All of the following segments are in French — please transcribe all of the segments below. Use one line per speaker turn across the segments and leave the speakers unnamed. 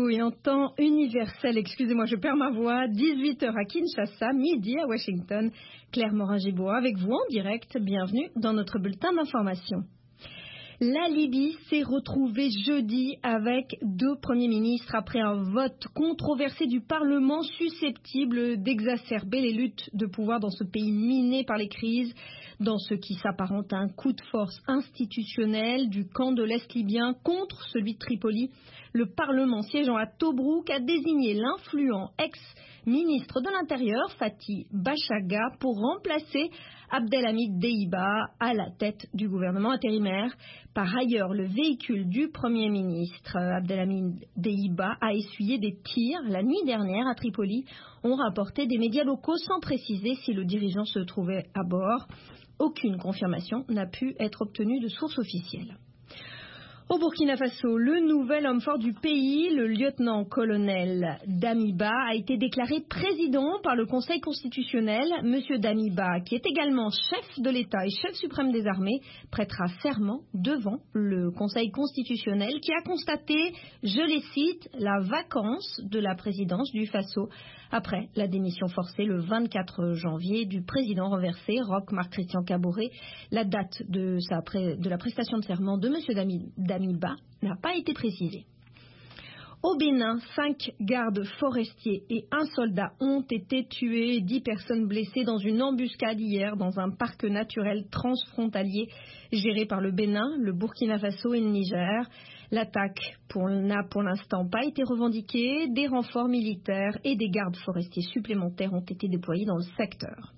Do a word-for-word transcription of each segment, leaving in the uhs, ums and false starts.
et en temps universel, excusez-moi, je perds ma voix, dix-huit heures à Kinshasa, midi à Washington. Claire Morin-Gibault avec vous en direct. Bienvenue dans notre bulletin d'information. La Libye s'est retrouvée jeudi avec deux premiers ministres après un vote controversé du Parlement susceptible d'exacerber les luttes de pouvoir dans ce pays miné par les crises, dans ce qui s'apparente à un coup de force institutionnel du camp de l'Est libyen contre celui de Tripoli. Le Parlement siégeant à Tobrouk a désigné l'influent ex-ministre de l'Intérieur, Fathi Bachaga, pour remplacer Abdelhamid Deiba à la tête du gouvernement intérimaire. Par ailleurs, le véhicule du Premier ministre, Abdelhamid Deiba, a essuyé des tirs la nuit dernière à Tripoli, ont rapporté des médias locaux sans préciser si le dirigeant se trouvait à bord. Aucune confirmation n'a pu être obtenue de sources officielles. Au Burkina Faso, le nouvel homme fort du pays, le lieutenant-colonel Damiba, a été déclaré président par le Conseil constitutionnel. Monsieur Damiba, qui est également chef de l'État et chef suprême des armées, prêtera serment devant le Conseil constitutionnel qui a constaté, je les cite, la vacance de la présidence du Faso après la démission forcée le vingt-quatre janvier du président renversé, Roch Marc Christian Kaboré. La date de, sa pré... de la prestation de serment de monsieur Damiba n'a pas été précisée. Au Bénin, cinq gardes forestiers et un soldat ont été tués, dix personnes blessées dans une embuscade hier dans un parc naturel transfrontalier géré par le Bénin, le Burkina Faso et le Niger. L'attaque pour, n'a pour l'instant pas été revendiquée. Des renforts militaires et des gardes forestiers supplémentaires ont été déployés dans le secteur.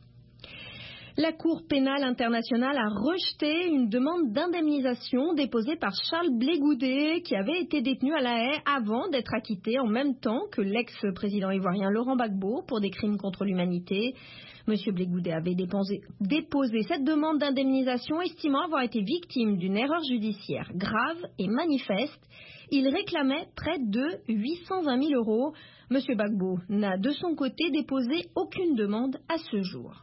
La Cour pénale internationale a rejeté une demande d'indemnisation déposée par Charles Blé Goudet, qui avait été détenu à La Haye avant d'être acquitté en même temps que l'ex-président ivoirien Laurent Gbagbo pour des crimes contre l'humanité. Monsieur Blé Goudet avait déposé, déposé cette demande d'indemnisation, estimant avoir été victime d'une erreur judiciaire grave et manifeste. Il réclamait près de huit cent vingt mille euros. Monsieur Gbagbo n'a de son côté déposé aucune demande à ce jour.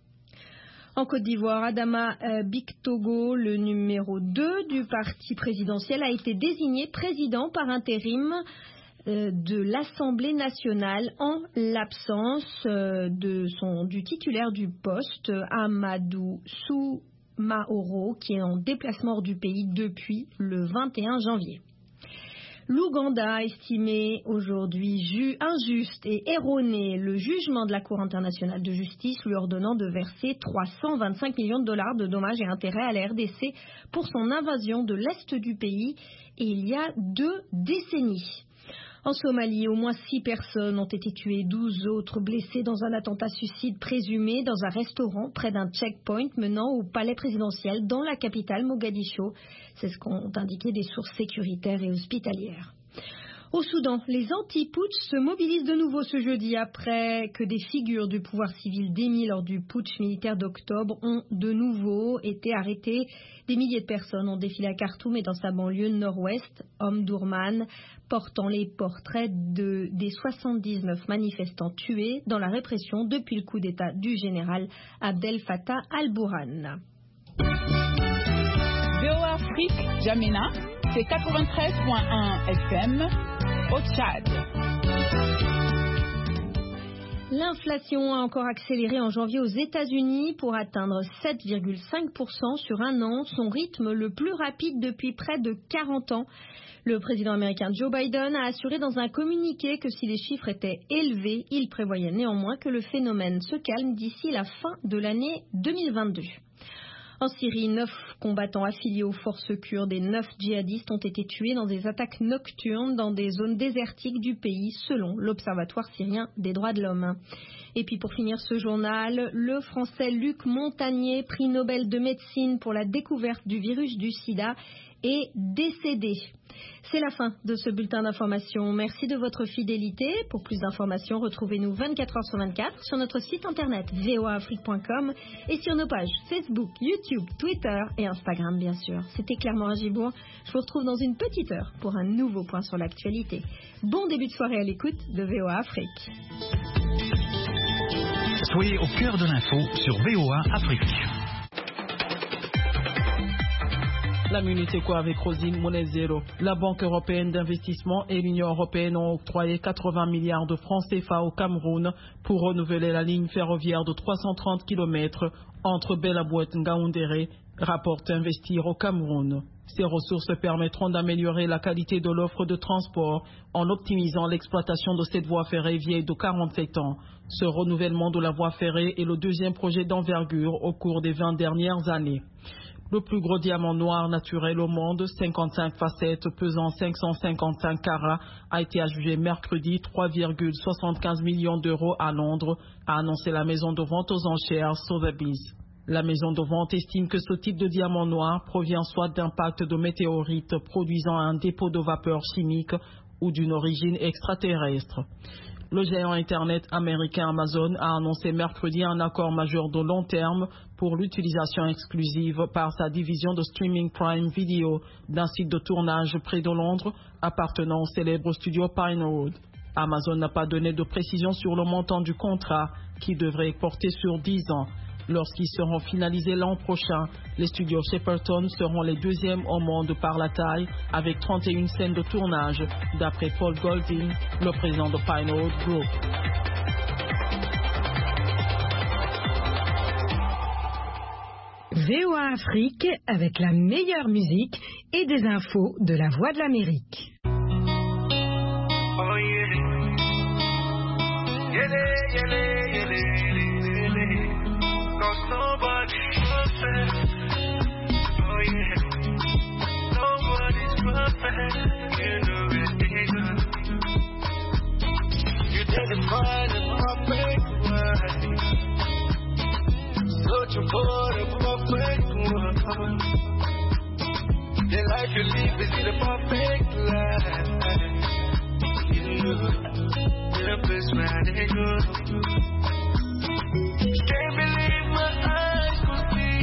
En Côte d'Ivoire, Adama euh, Bictogo, le numéro deux du parti présidentiel, a été désigné président par intérim euh, de l'Assemblée nationale en l'absence euh, de son, du titulaire du poste, Amadou Soumaoro, qui est en déplacement hors du pays depuis le vingt et un janvier. L'Ouganda a estimé aujourd'hui ju- injuste et erroné le jugement de la Cour internationale de justice lui ordonnant de verser trois cent vingt-cinq millions de dollars de dommages et intérêts à la R D C pour son invasion de l'Est du pays et il y a deux décennies. En Somalie, au moins six personnes ont été tuées, douze autres blessées dans un attentat suicide présumé dans un restaurant près d'un checkpoint menant au palais présidentiel dans la capitale Mogadiscio. C'est ce qu'ont indiqué des sources sécuritaires et hospitalières. Au Soudan, les anti-putsch se mobilisent de nouveau ce jeudi après que des figures du pouvoir civil démis lors du putsch militaire d'octobre ont de nouveau été arrêtées. Des milliers de personnes ont défilé à Khartoum et dans sa banlieue nord-ouest. Omdurman portant les portraits de, des soixante-dix-neuf manifestants tués dans la répression depuis le coup d'État du général Abdel Fattah al-Burhan.
V O A Afrique, Jamena, c'est quatre-vingt-treize point un F M au Tchad.
L'inflation a encore accéléré en janvier aux États-Unis pour atteindre sept virgule cinq pour cent sur un an, son rythme le plus rapide depuis près de quarante ans. Le président américain Joe Biden a assuré dans un communiqué que si les chiffres étaient élevés, il prévoyait néanmoins que le phénomène se calme d'ici la fin de l'année deux mille vingt-deux. En Syrie, neuf combattants affiliés aux forces kurdes et neuf djihadistes ont été tués dans des attaques nocturnes dans des zones désertiques du pays, selon l'Observatoire syrien des droits de l'homme. Et puis pour finir ce journal, le Français Luc Montagnier, prix Nobel de médecine pour la découverte du virus du sida, est décédé. C'est la fin de ce bulletin d'information. Merci de votre fidélité. Pour plus d'informations, retrouvez-nous vingt-quatre heures sur vingt-quatre sur notre site internet v o a afrique point com et sur nos pages Facebook, YouTube, Twitter et Instagram, bien sûr. C'était Claire Morin-Gibault. Je vous retrouve dans une petite heure pour un nouveau point sur l'actualité. Bon début de soirée à l'écoute de V O A Afrique.
Soyez au cœur de l'info sur V O A Afrique. La Minute Éco avec Rosine Monezero. La Banque européenne d'investissement et l'Union européenne ont octroyé quatre-vingts milliards de francs C F A au Cameroun pour renouveler la ligne ferroviaire de trois cent trente kilomètres entre Bella-Bouette et Ngaoundéré, rapporte Investir au Cameroun. Ces ressources permettront d'améliorer la qualité de l'offre de transport en optimisant l'exploitation de cette voie ferrée vieille de quarante-sept ans. Ce renouvellement de la voie ferrée est le deuxième projet d'envergure au cours des vingt dernières années. Le plus gros diamant noir naturel au monde, cinquante-cinq facettes pesant cinq cent cinquante-cinq carats, a été adjugé mercredi trois virgule soixante-quinze millions d'euros à Londres, a annoncé la maison de vente aux enchères Sotheby's. La maison de vente estime que ce type de diamant noir provient soit d'impacts de météorites produisant un dépôt de vapeur chimique ou d'une origine extraterrestre. Le géant Internet américain Amazon a annoncé mercredi un accord majeur de long terme pour l'utilisation exclusive par sa division de streaming Prime Video d'un site de tournage près de Londres appartenant au célèbre studio Pinewood. Amazon n'a pas donné de précision sur le montant du contrat qui devrait porter sur dix ans. Lorsqu'ils seront finalisés l'an prochain, les studios Shepperton seront les deuxièmes au monde par la taille, avec trente et une scènes de tournage, d'après Paul Golding, le président de Pinewood Group.
V O A Afrique avec la meilleure musique et des infos de la Voix de l'Amérique.
Oh yeah. Yele, yele, yele, yele. Cause nobody's perfect. Oh yeah. Nobody's perfect. You know it, nigga. You didn't find a perfect way. Searching for the perfect one. The life you live is the perfect life. You know, you're the best man in good. Can't believe my eyes could see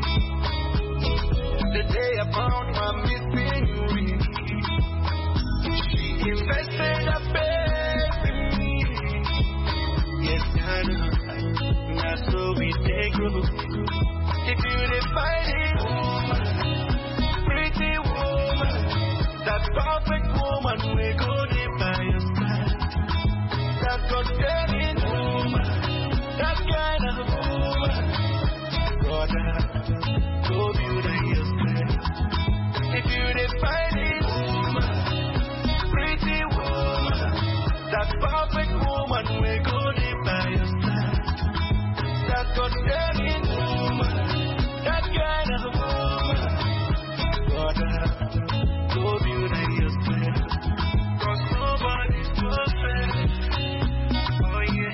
the day I found my missing ring. She invested a faith in me. Yes, I know. Now so we take root. If you define it, woman, pretty woman, that perfect woman, we go there by your side. That God-fearing woman, that kind of woman, brother, go beauty yourself. If you define it, woman, pretty woman, that perfect woman, we go there by your side. That God-fearing woman, that kind of woman, brother, go beauty yourself. Cause nobody's perfect. Oh yeah.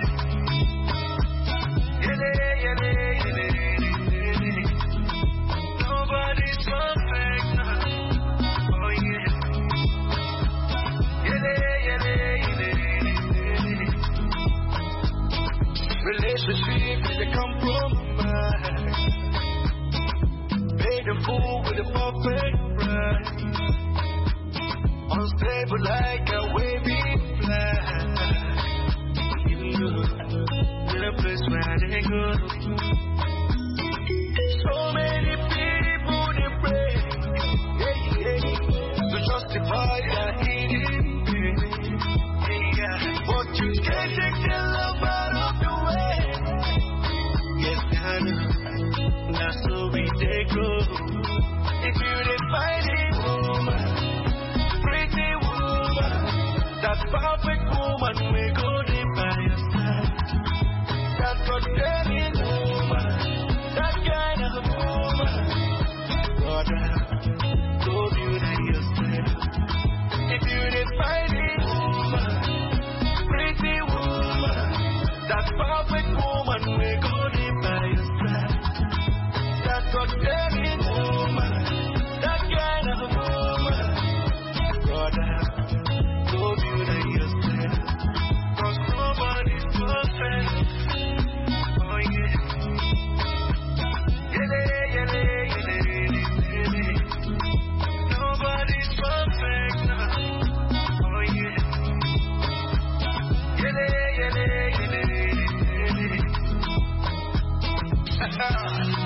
Yele, yele, yele, yele. Nobody's perfect. Oh yeah. Yele, yele, yele, yele. Relationship is a compromise. Made a fool with a perfect bride. Unstable like a wavy flag. You know, you're the place where they go. So many people they pray, yeah, yeah, to justify their hidden pain. Yeah, but you can't take their love out of the way. Yes, I know. Now so we they go. If you define it, woman, pretty woman, that perfect woman, we go there by your side. That God-fearing woman, that kind of woman, brother, go beauty yourself. If you define it, woman, pretty woman, that perfect woman, we go there by your side. That God-fearing woman, that kind of woman, brother, go beauty yourself. Cause nobody's perfect. Oh yeah. Yele, yele, yele, yele. Nobody's perfect. Oh yeah. Yele, yele, yele, yele.